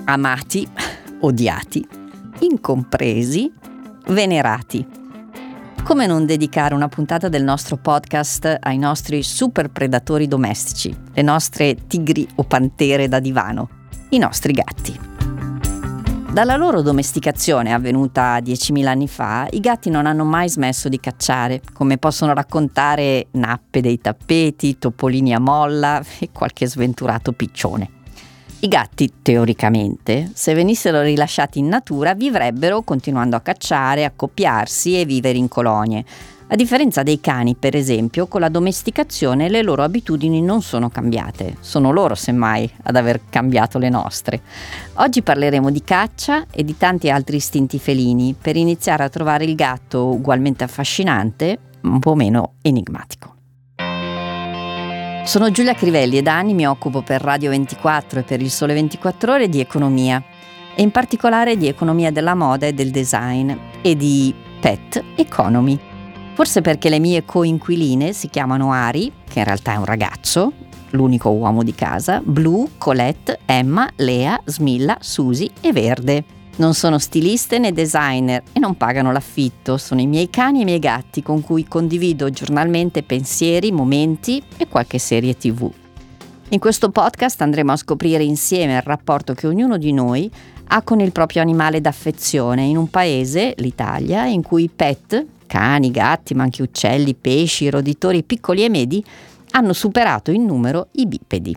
amati, odiati, incompresi, venerati. Come non dedicare una puntata del nostro podcast ai nostri super predatori domestici, le nostre tigri o pantere da divano, i nostri gatti. Dalla loro domesticazione, avvenuta 10.000 anni fa, i gatti non hanno mai smesso di cacciare, come possono raccontare nappe dei tappeti, topolini a molla e qualche sventurato piccione. I gatti, teoricamente, se venissero rilasciati in natura, vivrebbero continuando a cacciare, accoppiarsi e vivere in colonie. A differenza dei cani, per esempio, con la domesticazione le loro abitudini non sono cambiate. Sono loro, semmai, ad aver cambiato le nostre. Oggi parleremo di caccia e di tanti altri istinti felini, per iniziare a trovare il gatto ugualmente affascinante, un po' meno enigmatico. Sono Giulia Crivelli e da anni mi occupo per Radio 24 e per Il Sole 24 Ore di economia, e in particolare di economia della moda e del design, e di pet economy. Forse perché le mie coinquiline si chiamano Ari, che in realtà è un ragazzo, l'unico uomo di casa, Blu, Colette, Emma, Lea, Smilla, Susi e Verde. Non sono stiliste né designer e non pagano l'affitto, sono i miei cani e i miei gatti con cui condivido giornalmente pensieri, momenti e qualche serie TV. In questo podcast andremo a scoprire insieme il rapporto che ognuno di noi ha con il proprio animale d'affezione in un paese, l'Italia, in cui i pet, cani, gatti, ma anche uccelli, pesci, roditori piccoli e medi, hanno superato in numero i bipedi.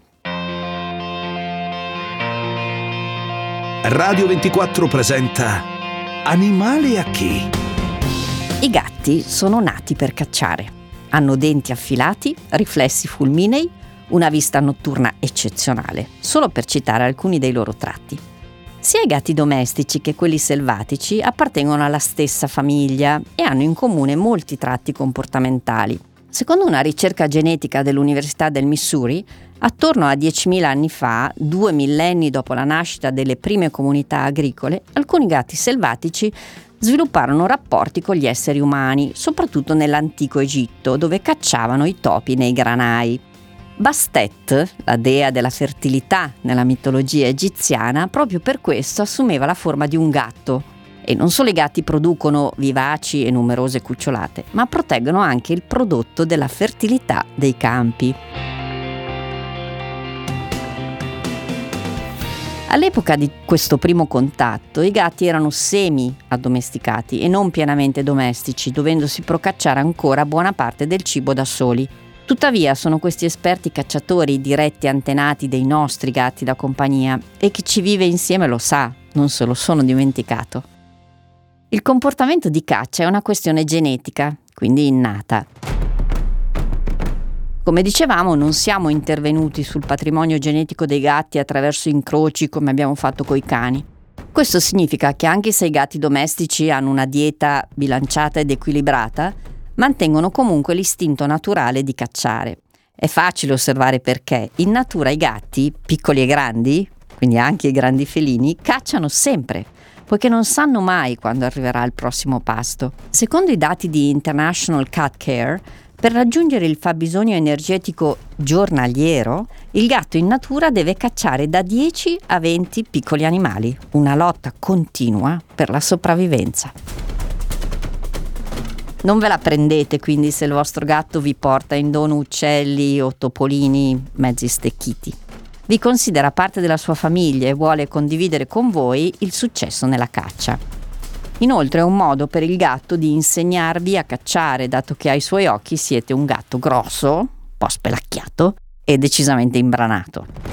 Radio 24 presenta Animali a chi? I gatti sono nati per cacciare. Hanno denti affilati, riflessi fulminei, una vista notturna eccezionale, solo per citare alcuni dei loro tratti. Sia i gatti domestici che quelli selvatici appartengono alla stessa famiglia e hanno in comune molti tratti comportamentali. Secondo una ricerca genetica dell'Università del Missouri, attorno a 10.000 anni fa, 2 millenni dopo la nascita delle prime comunità agricole, alcuni gatti selvatici svilupparono rapporti con gli esseri umani, soprattutto nell'antico Egitto, dove cacciavano i topi nei granai. Bastet, la dea della fertilità nella mitologia egiziana, proprio per questo assumeva la forma di un gatto. E non solo i gatti producono vivaci e numerose cucciolate, ma proteggono anche il prodotto della fertilità dei campi. All'epoca di questo primo contatto, i gatti erano semi-addomesticati e non pienamente domestici, dovendosi procacciare ancora buona parte del cibo da soli. Tuttavia sono questi esperti cacciatori diretti antenati dei nostri gatti da compagnia, e chi ci vive insieme lo sa, non se lo sono dimenticato. Il comportamento di caccia è una questione genetica, quindi innata. Come dicevamo, non siamo intervenuti sul patrimonio genetico dei gatti attraverso incroci come abbiamo fatto coi cani. Questo significa che anche se i gatti domestici hanno una dieta bilanciata ed equilibrata, mantengono comunque l'istinto naturale di cacciare. È facile osservare perché in natura i gatti, piccoli e grandi, quindi anche i grandi felini, cacciano sempre, poiché non sanno mai quando arriverà il prossimo pasto. Secondo i dati di International Cat Care, per raggiungere il fabbisogno energetico giornaliero, il gatto in natura deve cacciare da 10 a 20 piccoli animali, una lotta continua per la sopravvivenza. Non ve la prendete quindi se il vostro gatto vi porta in dono uccelli o topolini mezzi stecchiti. Vi considera parte della sua famiglia e vuole condividere con voi il successo nella caccia. Inoltre è un modo per il gatto di insegnarvi a cacciare, dato che ai suoi occhi siete un gatto grosso, un po' spelacchiato e decisamente imbranato.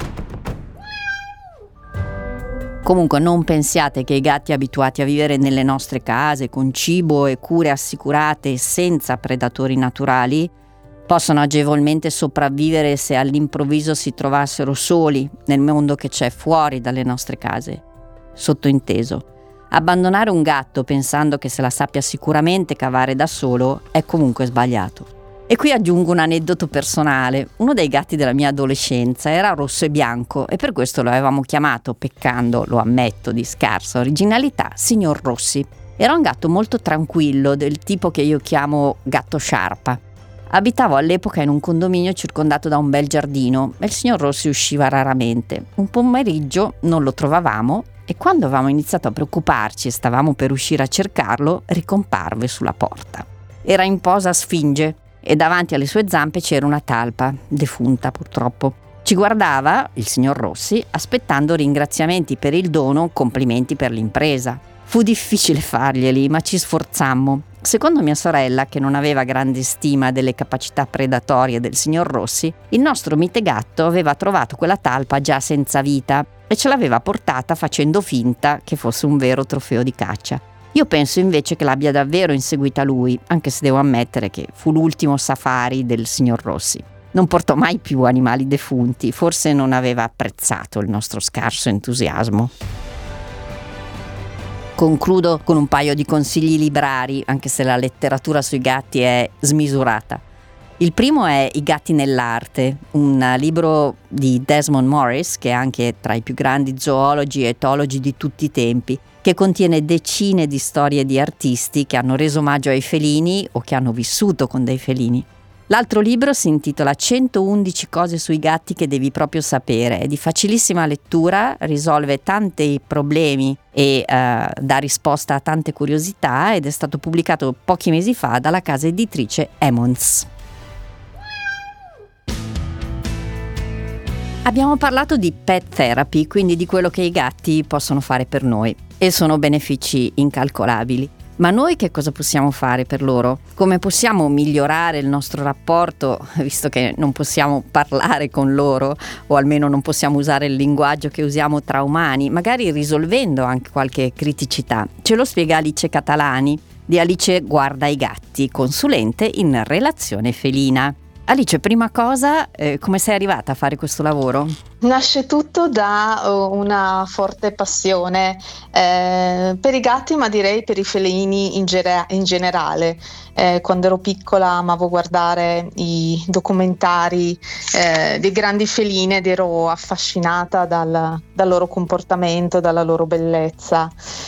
Comunque non pensiate che i gatti abituati a vivere nelle nostre case con cibo e cure assicurate e senza predatori naturali possono agevolmente sopravvivere se all'improvviso si trovassero soli nel mondo che c'è fuori dalle nostre case. Sottointeso, abbandonare un gatto pensando che se la sappia sicuramente cavare da solo è comunque sbagliato. E qui aggiungo un aneddoto personale. Uno dei gatti della mia adolescenza era rosso e bianco e per questo lo avevamo chiamato, peccando, lo ammetto, di scarsa originalità, Signor Rossi. Era un gatto molto tranquillo, del tipo che io chiamo gatto sciarpa. Abitavo all'epoca in un condominio circondato da un bel giardino e il signor Rossi usciva raramente. Un pomeriggio non lo trovavamo e quando avevamo iniziato a preoccuparci e stavamo per uscire a cercarlo, ricomparve sulla porta. Era in posa sfinge e davanti alle sue zampe c'era una talpa, defunta purtroppo. Ci guardava, il signor Rossi, aspettando ringraziamenti per il dono, complimenti per l'impresa. Fu difficile farglieli, ma ci sforzammo. Secondo mia sorella, che non aveva grande stima delle capacità predatorie del signor Rossi, il nostro mite gatto aveva trovato quella talpa già senza vita e ce l'aveva portata facendo finta che fosse un vero trofeo di caccia. Io penso invece che l'abbia davvero inseguita lui, anche se devo ammettere che fu l'ultimo safari del signor Rossi. Non portò mai più animali defunti, forse non aveva apprezzato il nostro scarso entusiasmo. Concludo con un paio di consigli librari, anche se la letteratura sui gatti è smisurata. Il primo è I gatti nell'arte, un libro di Desmond Morris, che è anche tra i più grandi zoologi e etologi di tutti i tempi, che contiene decine di storie di artisti che hanno reso omaggio ai felini o che hanno vissuto con dei felini. L'altro libro si intitola 111 cose sui gatti che devi proprio sapere. È di facilissima lettura, risolve tanti problemi e dà risposta a tante curiosità ed è stato pubblicato pochi mesi fa dalla casa editrice Emmons. Abbiamo parlato di pet therapy, quindi di quello che i gatti possono fare per noi, e sono benefici incalcolabili. Ma noi che cosa possiamo fare per loro? Come possiamo migliorare il nostro rapporto, visto che non possiamo parlare con loro, o almeno non possiamo usare il linguaggio che usiamo tra umani, magari risolvendo anche qualche criticità? Ce lo spiega Alice Catalani, di Alice Guarda i Gatti, consulente in relazione felina. Alice, prima cosa, come sei arrivata a fare questo lavoro? Nasce tutto da una forte passione per i gatti, ma direi per i felini in generale. Quando ero piccola amavo guardare i documentari dei grandi felini ed ero affascinata dal loro comportamento, dalla loro bellezza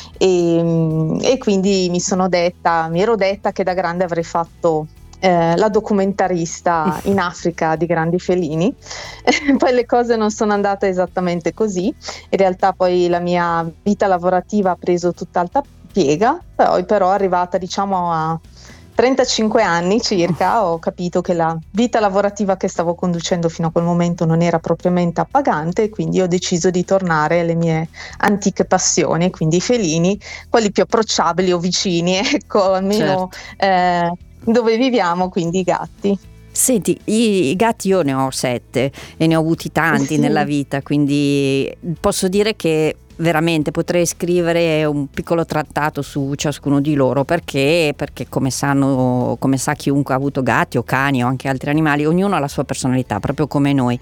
e quindi mi ero detta che da grande avrei fatto la documentarista in Africa di grandi felini. Poi le cose non sono andate esattamente così, in realtà poi la mia vita lavorativa ha preso tutt'altra piega, poi però arrivata diciamo a 35 anni circa ho capito che la vita lavorativa che stavo conducendo fino a quel momento non era propriamente appagante e quindi ho deciso di tornare alle mie antiche passioni, quindi i felini, quelli più approcciabili o vicini, ecco, almeno dove viviamo, quindi i gatti. Senti, i gatti io ne ho 7 e ne ho avuti tanti nella vita, quindi posso dire che veramente potrei scrivere un piccolo trattato su ciascuno di loro, perché come sa chiunque ha avuto gatti o cani o anche altri animali, ognuno ha la sua personalità, proprio come noi.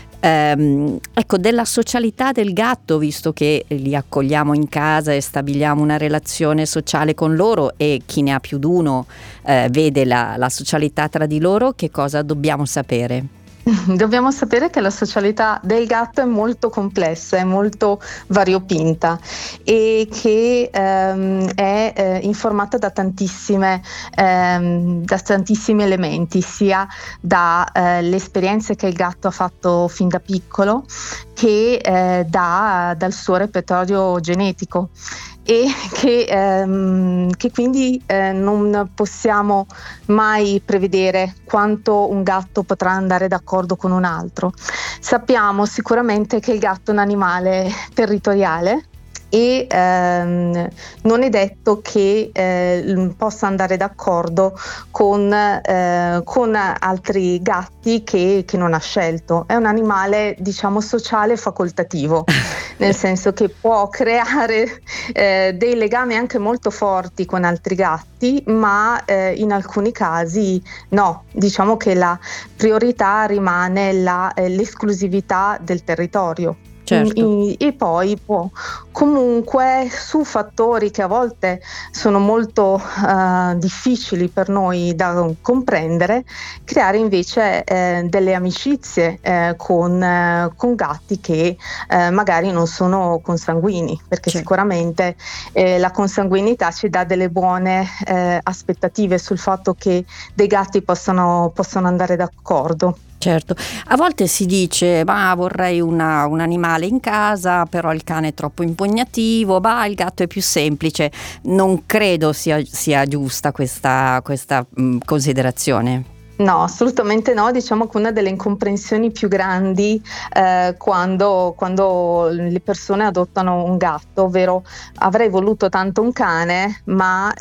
Ecco, della socialità del gatto, visto che li accogliamo in casa e stabiliamo una relazione sociale con loro e chi ne ha più d'uno vede la socialità tra di loro, che cosa dobbiamo sapere? Dobbiamo sapere che la socialità del gatto è molto complessa, è molto variopinta e che è informata da tantissimi elementi, sia dalle esperienze che il gatto ha fatto fin da piccolo che dal suo repertorio genetico. E che quindi non possiamo mai prevedere quanto un gatto potrà andare d'accordo con un altro. Sappiamo sicuramente che il gatto è un animale territoriale e non è detto che possa andare d'accordo con altri gatti che non ha scelto. È un animale, diciamo, sociale e facoltativo, nel senso che può creare dei legami anche molto forti con altri gatti, ma in alcuni casi no. Diciamo che la priorità rimane l'esclusività del territorio. Certo. E poi può comunque, su fattori che a volte sono molto difficili per noi da comprendere, creare invece delle amicizie con gatti che magari non sono consanguini, perché Cer sicuramente la consanguinità ci dà delle buone aspettative sul fatto che dei gatti possano andare d'accordo. Certo. A volte si dice: "Bah, vorrei un animale in casa, però il cane è troppo impegnativo, bah, il gatto è più semplice". Non credo sia giusta questa considerazione. No, assolutamente no. Diciamo che una delle incomprensioni più grandi quando le persone adottano un gatto, ovvero avrei voluto tanto un cane, ma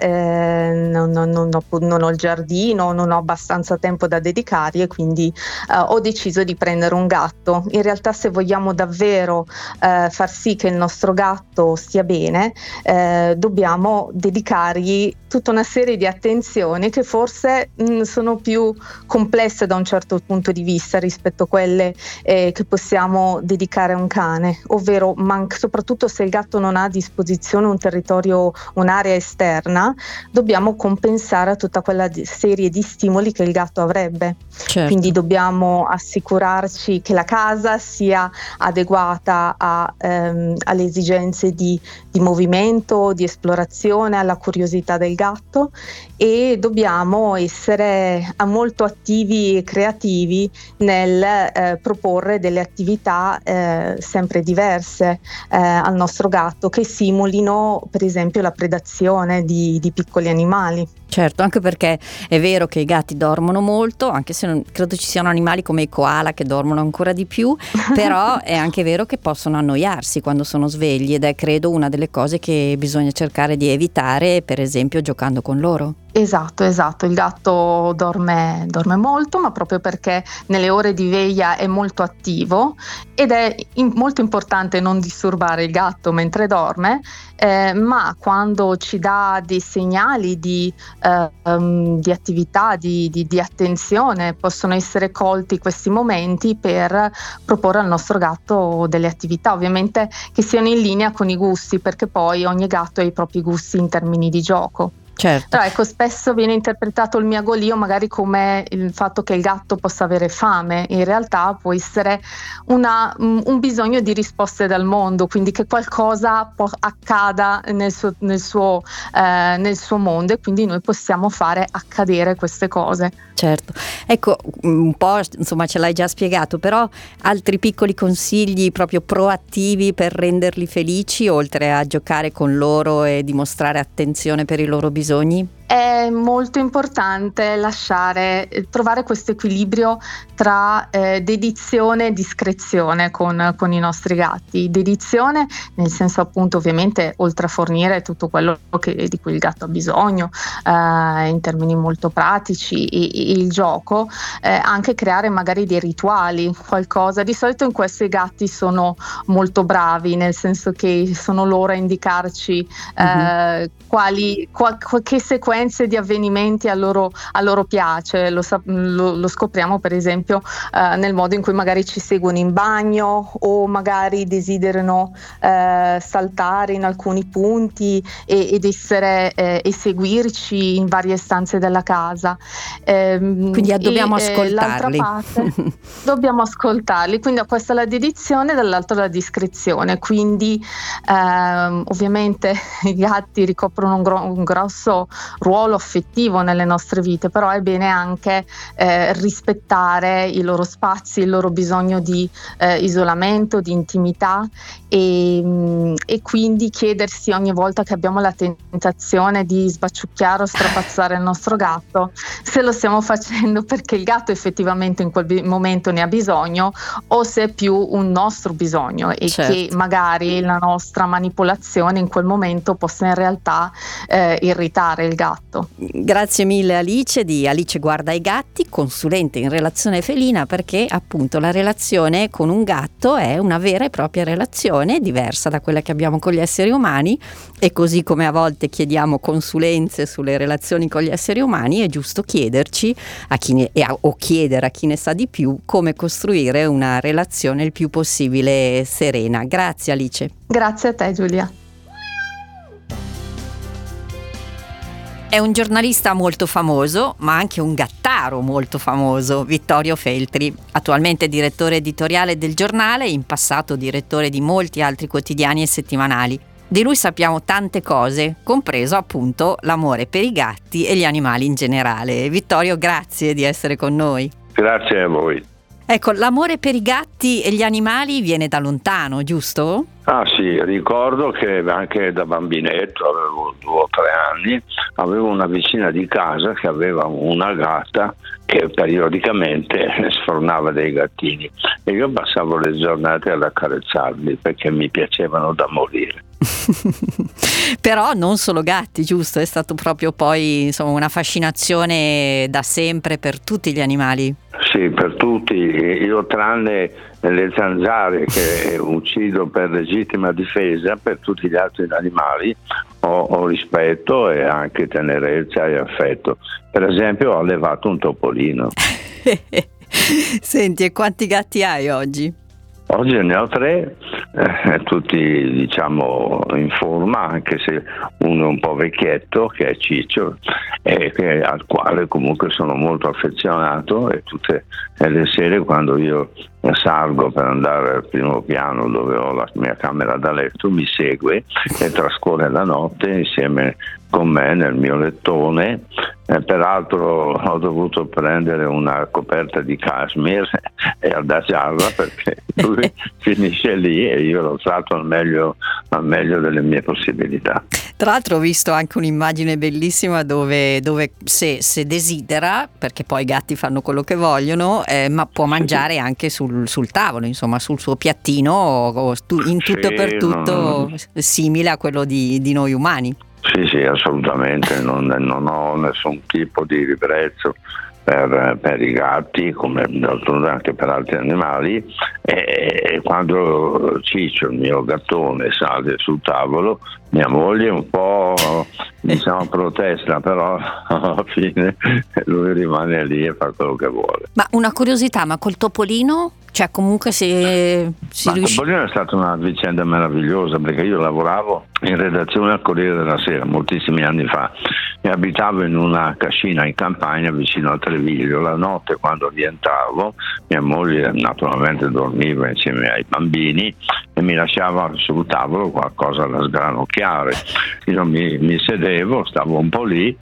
non ho il giardino, non ho abbastanza tempo da dedicargli e quindi ho deciso di prendere un gatto. In realtà, se vogliamo davvero far sì che il nostro gatto stia bene, dobbiamo dedicargli tutta una serie di attenzioni che forse sono più complesse da un certo punto di vista rispetto a quelle che possiamo dedicare a un cane, ovvero soprattutto se il gatto non ha a disposizione un territorio, un'area esterna, dobbiamo compensare a tutta quella serie di stimoli che il gatto avrebbe. Quindi Certo. dobbiamo assicurarci che la casa sia adeguata alle esigenze di movimento, di esplorazione, alla curiosità del gatto, e dobbiamo essere molto attivi e creativi nel proporre delle attività sempre diverse al nostro gatto, che simulino per esempio la predazione di piccoli animali. Certo, anche perché è vero che i gatti dormono molto, anche se non credo ci siano animali come i koala che dormono ancora di più, però è anche vero che possono annoiarsi quando sono svegli, ed è credo una delle cose che bisogna cercare di evitare, per esempio giocando con loro. Esatto, il gatto dorme molto, ma proprio perché nelle ore di veglia è molto attivo, ed è molto importante non disturbare il gatto mentre dorme, ma quando ci dà dei segnali di attività, di attenzione, possono essere colti questi momenti per proporre al nostro gatto delle attività, ovviamente che siano in linea con i gusti, perché poi ogni gatto ha i propri gusti in termini di gioco. Certo. Però ecco, spesso viene interpretato il miagolio magari come il fatto che il gatto possa avere fame, in realtà può essere un bisogno di risposte dal mondo, quindi che qualcosa accada nel suo mondo, e quindi noi possiamo fare accadere queste cose. Certo. Ecco, un po' insomma ce l'hai già spiegato, però altri piccoli consigli proprio proattivi per renderli felici, oltre a giocare con loro e dimostrare attenzione per i loro bisogni? È molto importante trovare questo equilibrio tra dedizione e discrezione con i nostri gatti. Dedizione nel senso, appunto, ovviamente, oltre a fornire tutto quello di cui il gatto ha bisogno in termini molto pratici, e il gioco, anche creare magari dei rituali, qualcosa. Di solito in questo i gatti sono molto bravi, nel senso che sono loro a indicarci che sequenze di avvenimenti a loro piace. Lo scopriamo per esempio nel modo in cui magari ci seguono in bagno, o magari desiderano saltare in alcuni punti ed seguirci in varie stanze della casa. Quindi dobbiamo ascoltarli. L'altra parte dobbiamo ascoltarli, quindi questa è la dedizione, dall'altro la discrezione. Quindi ovviamente i gatti ricoprono un grosso ruolo affettivo nelle nostre vite, però è bene anche rispettare i loro spazi, il loro bisogno di isolamento, di intimità, e quindi chiedersi ogni volta che abbiamo la tentazione di sbaciucchiare o strapazzare il nostro gatto, se lo stiamo facendo perché il gatto effettivamente in quel momento ne ha bisogno, o se è più un nostro bisogno, e Certo. che magari la nostra manipolazione in quel momento possa in realtà irritare il gatto. gatto. Grazie mille Alice di Alice Guarda i Gatti, consulente in relazione felina, perché appunto la relazione con un gatto è una vera e propria relazione diversa da quella che abbiamo con gli esseri umani, e così come a volte chiediamo consulenze sulle relazioni con gli esseri umani, è giusto chiederci o chiedere a chi ne sa di più come costruire una relazione il più possibile serena. Grazie Alice. Grazie a te Giulia. È un giornalista molto famoso, ma anche un gattaro molto famoso, Vittorio Feltri, attualmente direttore editoriale del giornale, in passato direttore di molti altri quotidiani e settimanali. Di lui sappiamo tante cose, compreso appunto l'amore per i gatti e gli animali in generale. Vittorio, grazie di essere con noi. Grazie a voi. Ecco, l'amore per i gatti e gli animali viene da lontano, giusto? Ah sì, ricordo che anche da bambinetto, avevo 2 o 3 anni, avevo una vicina di casa che aveva una gatta che periodicamente sfornava dei gattini e io passavo le giornate ad accarezzarli perché mi piacevano da morire. Però non solo gatti, giusto? È stato proprio poi insomma una fascinazione da sempre per tutti gli animali. Sì, per tutti, io tranne le zanzare che uccido per legittima difesa, per tutti gli altri animali ho rispetto e anche tenerezza e affetto. Per esempio ho allevato un topolino. Senti, e quanti gatti hai oggi? Oggi ne ho 3, tutti diciamo in forma, anche se uno è un po' vecchietto, che è Ciccio, al quale comunque sono molto affezionato, e tutte le sere quando io salgo per andare al primo piano dove ho la mia camera da letto mi segue e trascorre la notte insieme con me nel mio lettone. Peraltro ho dovuto prendere una coperta di cashmere e adagiarla perché lui finisce lì e io lo tratto al meglio delle mie possibilità. Tra l'altro ho visto anche un'immagine bellissima dove se desidera, perché poi i gatti fanno quello che vogliono, ma può mangiare anche sul tavolo, insomma sul suo piattino, in tutto e per tutto simile a quello di noi umani. Sì, assolutamente, non ho nessun tipo di ribrezzo per i gatti, come d'altronde anche per altri animali, e quando Ciccio, il mio gattone, sale sul tavolo, mia moglie un po' protesta, però alla fine lui rimane lì e fa quello che vuole. Ma una curiosità, ma col topolino? Cioè comunque si riesce... Il topolino è stata una vicenda meravigliosa, perché io lavoravo in redazione al Corriere della Sera moltissimi anni fa e abitavo in una cascina in campagna vicino a Treviglio. La notte, quando rientravo, mia moglie naturalmente dormiva insieme ai bambini e mi lasciava sul tavolo qualcosa da sgranocchiare. Io mi sedevo, stavo un po' lì,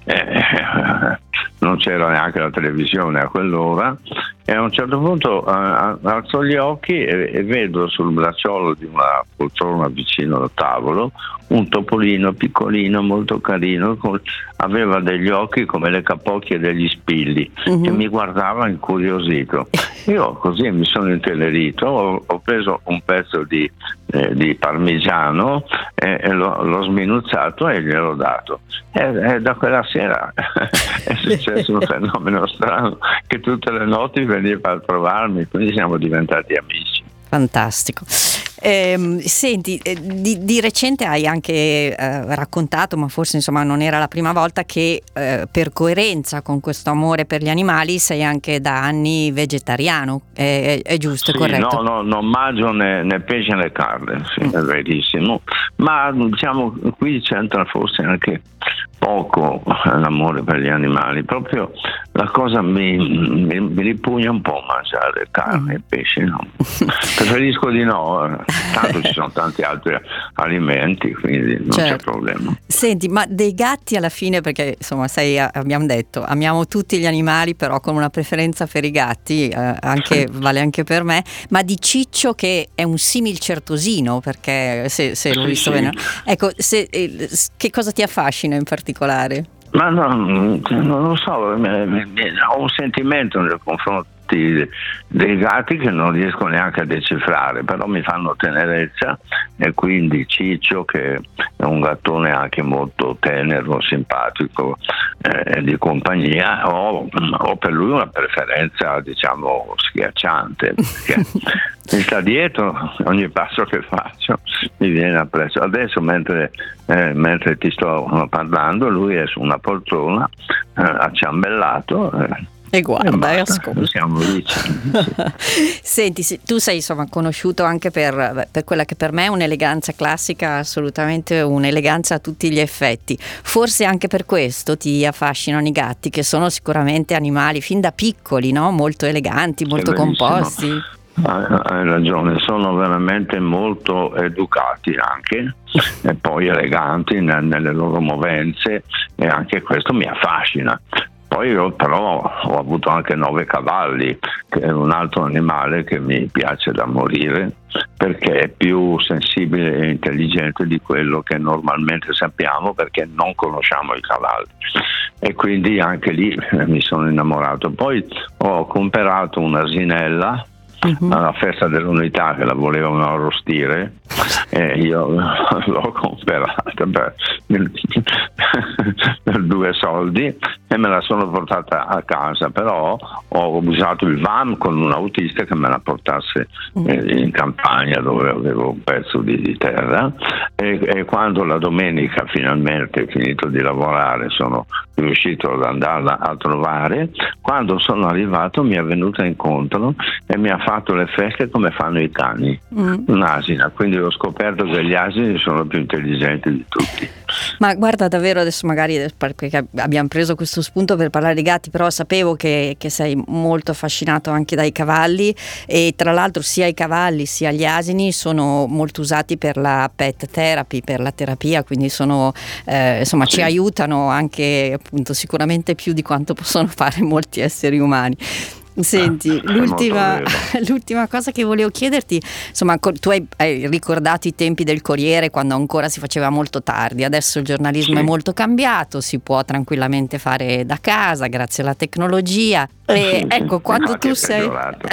non c'era neanche la televisione a quell'ora, e a un certo punto alzo gli occhi e vedo sul bracciolo di una poltrona vicino al tavolo un topolino piccolino, molto carino, aveva degli occhi come le capocchie degli spilli, che mi guardava incuriosito. Io così mi sono intenerito, ho preso un pezzo di parmigiano e l'ho sminuzzato e gliel'ho dato. E da quella sera è successo un fenomeno strano, che tutte le notti veniva a trovarmi, quindi siamo diventati amici. Fantastico. Senti, di recente hai anche raccontato, ma forse insomma non era la prima volta, che per coerenza con questo amore per gli animali sei anche da anni vegetariano, è giusto, sì, è corretto? No, non mangio né pesce né carne, sì, è verissimo, ma diciamo qui c'entra forse anche poco l'amore per gli animali, proprio la cosa mi ripugna un po' mangiare carne e pesce, no? Preferisco di no, tanto ci sono tanti altri alimenti, quindi non c'è problema. Senti, ma dei gatti alla fine, perché insomma abbiamo detto, amiamo tutti gli animali, però con una preferenza per i gatti, vale anche per me, ma di Ciccio, che è un simil certosino, perché se l'ho visto bene, ecco, che cosa ti affascina in particolare? Ma non lo so, ho un sentimento nei confronti dei gatti che non riesco neanche a decifrare, però mi fanno tenerezza, e quindi Ciccio, che è un gattone anche molto tenero, simpatico, di compagnia, ho per lui una preferenza, diciamo, schiacciante, perché mi sta dietro ogni passo che faccio, mi viene appresso. Adesso mentre ti sto parlando, lui è su una poltrona acciambellato, e guarda, e ascolta. Siamo vicini. Senti, tu sei insomma conosciuto anche per quella che per me è un'eleganza classica, assolutamente un'eleganza a tutti gli effetti. Forse anche per questo ti affascinano i gatti, che sono sicuramente animali fin da piccoli, no? Molto eleganti, molto composti. Hai ragione, sono veramente molto educati anche, e poi eleganti nelle loro movenze, e anche questo mi affascina. Poi io però ho avuto anche 9 cavalli, che è un altro animale che mi piace da morire, perché è più sensibile e intelligente di quello che normalmente sappiamo, perché non conosciamo i cavalli, e quindi anche lì mi sono innamorato. Poi ho comprato un'asinella alla festa dell'unità, che la volevano arrostire, e io l'ho comprata per 2 soldi e me la sono portata a casa, però ho usato il van con un autista che me la portasse in campagna, dove avevo un pezzo di terra, e quando la domenica finalmente finito di lavorare sono riuscito ad andarla a trovare, quando sono arrivato mi è venuta incontro e mi ha fatto le feste come fanno i cani, un'asina, quindi ho scoperto che gli asini sono più intelligenti di tutti. Ma guarda, davvero, adesso magari perché abbiamo preso questo spunto per parlare di gatti, però sapevo che sei molto affascinato anche dai cavalli, e tra l'altro sia i cavalli sia gli asini sono molto usati per la pet therapy, per la terapia, quindi sono insomma ci aiutano anche, appunto, sicuramente più di quanto possono fare molti esseri umani. Senti, l'ultima cosa che volevo chiederti, insomma, tu hai ricordato i tempi del Corriere, quando ancora si faceva molto tardi. Adesso il giornalismo è molto cambiato, si può tranquillamente fare da casa grazie alla tecnologia. E ecco, quando tu sei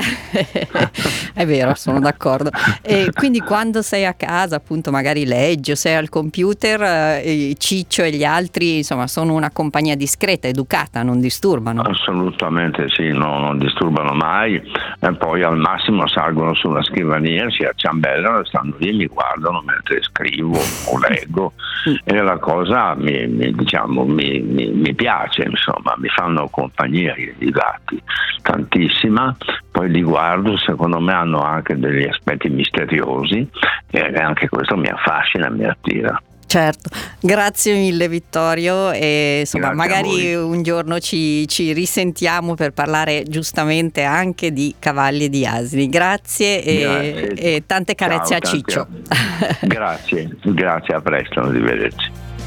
è vero, sono d'accordo. E quindi quando sei a casa, appunto, magari leggi o sei al computer, Ciccio e gli altri, insomma, sono una compagnia discreta, educata, non disturbano. Assolutamente sì, no, non disturbano mai, e poi al massimo salgono sulla scrivania, si acciambellano, stanno lì, mi guardano mentre scrivo o leggo, e la cosa mi piace, insomma, mi fanno compagnia i gatti tantissima. Poi li guardo, secondo me hanno anche degli aspetti misteriosi, e anche questo mi affascina, mi attira. Certo, grazie mille Vittorio, e insomma magari un giorno ci risentiamo per parlare giustamente anche di cavalli e di asini. Grazie e tante carezze. Ciao, a Ciccio. Grazie, a presto, arrivederci.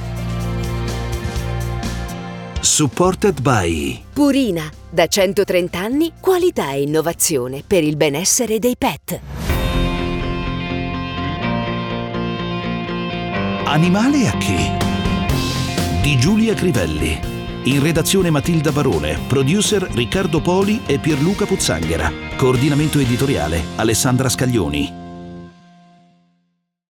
Supported by Purina, da 130 anni, qualità e innovazione per il benessere dei pet. Animale a che? Di Giulia Crivelli. In redazione Matilda Barone, producer Riccardo Poli e Pierluca Pozzanghera. Coordinamento editoriale Alessandra Scaglioni.